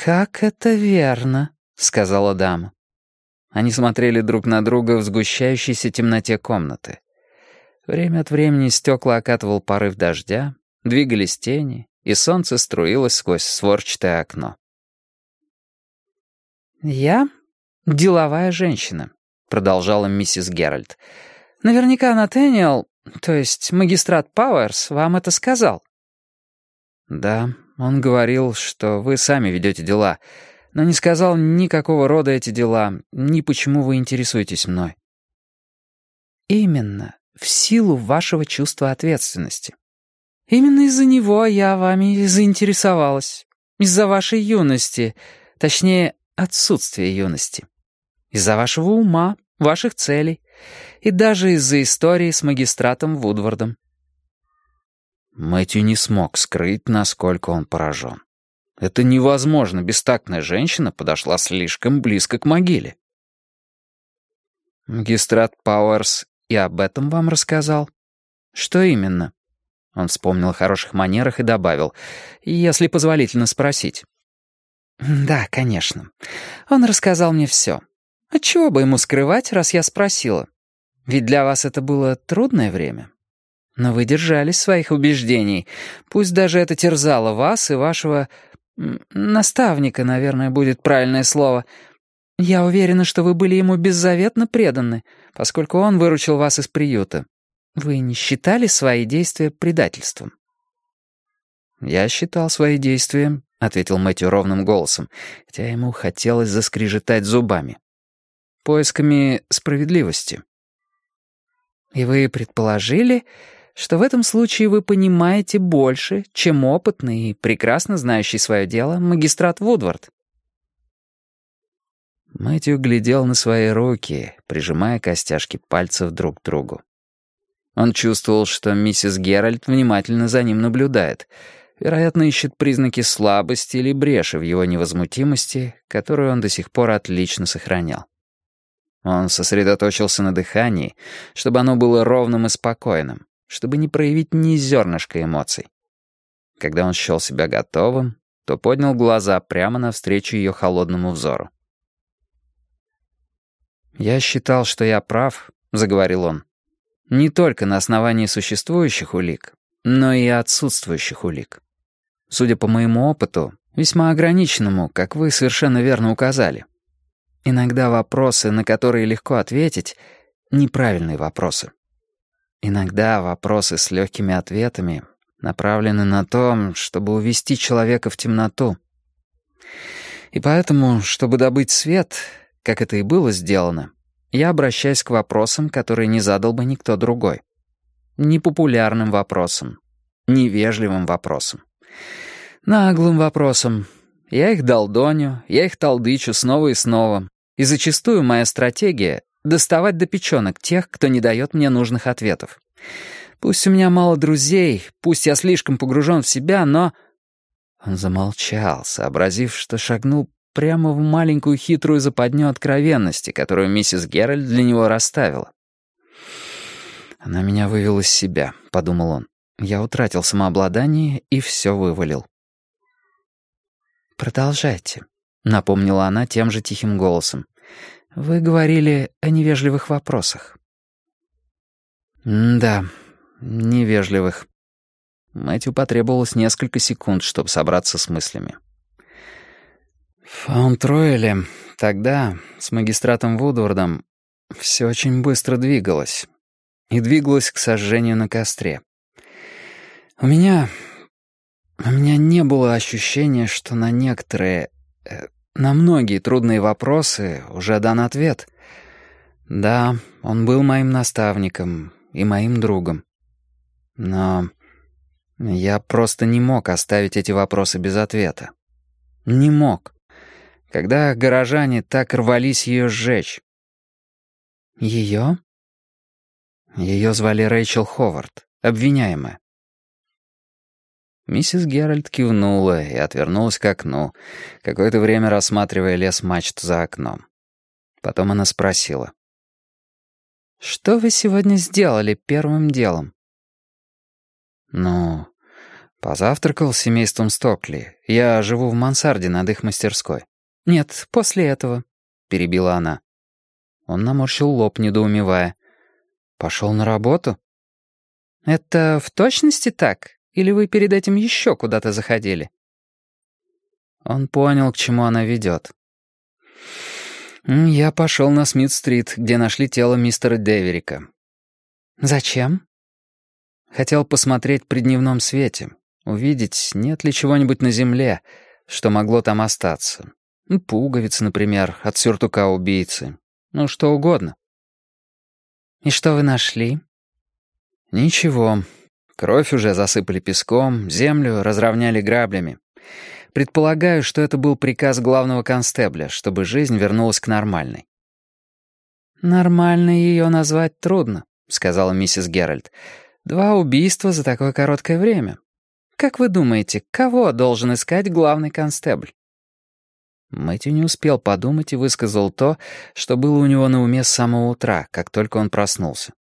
«Как это верно», — сказала дама. Они смотрели друг на друга в сгущающейся темноте комнаты. Время от времени стекла окатывал порыв дождя, двигались тени, и солнце струилось сквозь створчатое окно. «Я деловая женщина», — продолжала миссис Геральт. «Наверняка Натэниэл, то есть магистрат Пауэрс, вам это сказал». «Да, он говорил, что вы сами ведете дела, но не сказал ни какого рода эти дела, ни почему вы интересуетесь мной». «Именно в силу вашего чувства ответственности. Именно из-за него я вами и заинтересовалась. Из-за вашей юности, точнее, отсутствия юности. Из-за вашего ума, ваших целей. И даже из-за истории с магистратом Вудвардом». Мэтью не смог скрыть, насколько он поражен. Это невозможно, бестактная женщина подошла слишком близко к могиле. «Магистрат Пауэрс и об этом вам рассказал? Что именно?» Он вспомнил о хороших манерах и добавил, «если позволительно спросить». «Да, конечно. Он рассказал мне все. Отчего бы ему скрывать, раз я спросила? Ведь для вас это было трудное время. Но вы держались своих убеждений. Пусть даже это терзало вас и вашего... наставника, наверное, будет правильное слово. Я уверена, что вы были ему беззаветно преданы, поскольку он выручил вас из приюта. Вы не считали свои действия предательством?» «Я считал свои действия», — ответил Мэтью ровным голосом, хотя ему хотелось заскрежетать зубами. «Поисками справедливости». «И вы предположили, что в этом случае вы понимаете больше, чем опытный и прекрасно знающий свое дело магистрат Вудвард?» Мэтью глядел на свои руки, прижимая костяшки пальцев друг к другу. Он чувствовал, что миссис Геральт внимательно за ним наблюдает, вероятно, ищет признаки слабости или бреши в его невозмутимости, которую он до сих пор отлично сохранял. Он сосредоточился на дыхании, чтобы оно было ровным и спокойным, чтобы не проявить ни зернышка эмоций. Когда он счел себя готовым, то поднял глаза прямо навстречу ее холодному взору. «Я считал, что я прав», — заговорил он, «не только на основании существующих улик, но и отсутствующих улик. Судя по моему опыту, весьма ограниченному, как вы совершенно верно указали. Иногда вопросы, на которые легко ответить, неправильные вопросы. Иногда вопросы с легкими ответами направлены на то, чтобы увести человека в темноту. И поэтому, чтобы добыть свет, как это и было сделано, я обращаюсь к вопросам, которые не задал бы никто другой. Непопулярным вопросам, невежливым вопросам, наглым вопросам. Я их долдоню, я их толдычу снова и снова. И зачастую моя стратегия — доставать до печенок тех, кто не дает мне нужных ответов. Пусть у меня мало друзей, пусть я слишком погружен в себя, но...» Он замолчал, сообразив, что шагнул прямо в маленькую хитрую западню откровенности, которую миссис Геральт для него расставила. «Она меня вывела из себя», — подумал он. Я утратил самообладание и все вывалил. «Продолжайте», — напомнила она тем же тихим голосом. «Вы говорили о невежливых вопросах». «Да, невежливых». Мэтью потребовалось несколько секунд, чтобы собраться с мыслями. В Фаунтройле тогда, с магистратом Вудвардом, все очень быстро двигалось. И двигалось к сожжению на костре. У меня не было ощущения, что на некоторые, на многие трудные вопросы уже дан ответ. Да, он был моим наставником и моим другом. Но я просто не мог оставить эти вопросы без ответа. Не мог. Когда горожане так рвались ее сжечь. Ее? Ее звали Рэйчел Ховард, обвиняемая. Миссис Геральт кивнула и отвернулась к окну, какое-то время рассматривая лес мачт за окном. Потом она спросила. «Что вы сегодня сделали первым делом?» «Ну, Позавтракал с семейством Стокли. Я живу в мансарде над их мастерской. «Нет, после этого», — перебила она. Он наморщил лоб, недоумевая. «Пошел на работу?» «Это в точности так? Или вы перед этим еще куда-то заходили?» Он понял, к чему она ведет. «Я пошел на Смит-стрит, где нашли тело мистера Деверика». «Зачем?» «Хотел посмотреть при дневном свете, увидеть, нет ли чего-нибудь на земле, что могло там остаться. Пуговицы, например, от сюртука убийцы. Ну, что угодно». «И что вы нашли?» «Ничего. Кровь уже засыпали песком, землю разровняли граблями. Предполагаю, что это был приказ главного констебля, чтобы жизнь вернулась к нормальной». «Нормальной ее назвать трудно», — сказала миссис Геральт. «2 убийства за такое короткое время. Как вы думаете, кого должен искать главный констебль?» Мэтью не успел подумать и высказал то, что было у него на уме с самого утра, как только он проснулся.